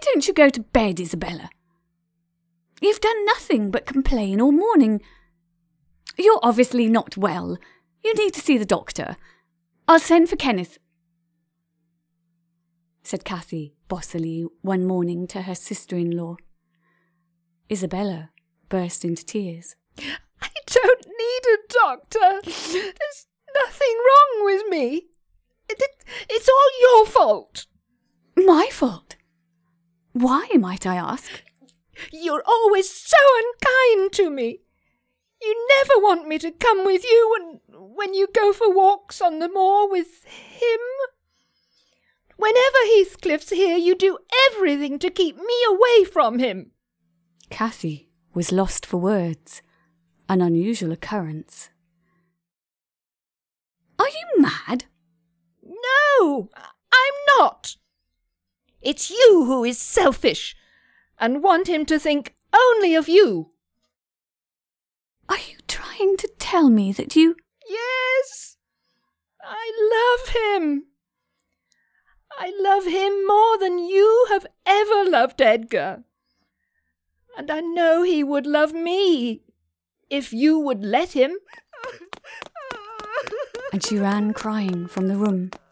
don't you go to bed, Isabella? You've done nothing but complain all morning. You're obviously not well. You need to see the doctor. I'll send for Kenneth," said Cathy bossily one morning to her sister-in-law. Isabella burst into tears. "I don't need a doctor. There's nothing wrong with me. It's all your fault." "My fault? Why, might I ask?" "You're always so unkind to me. You never want me to come with you when you go for walks on the moor with him. Whenever Heathcliff's here, you do everything to keep me away from him." Cathy was lost for words, an unusual occurrence. "Are you mad?" "No, I'm not. It's you who is selfish and want him to think only of you." "Are you trying to tell me that you—" "Yes, I love him. I love him more than you have ever loved Edgar. And I know he would love me if you would let him." And she ran crying from the room.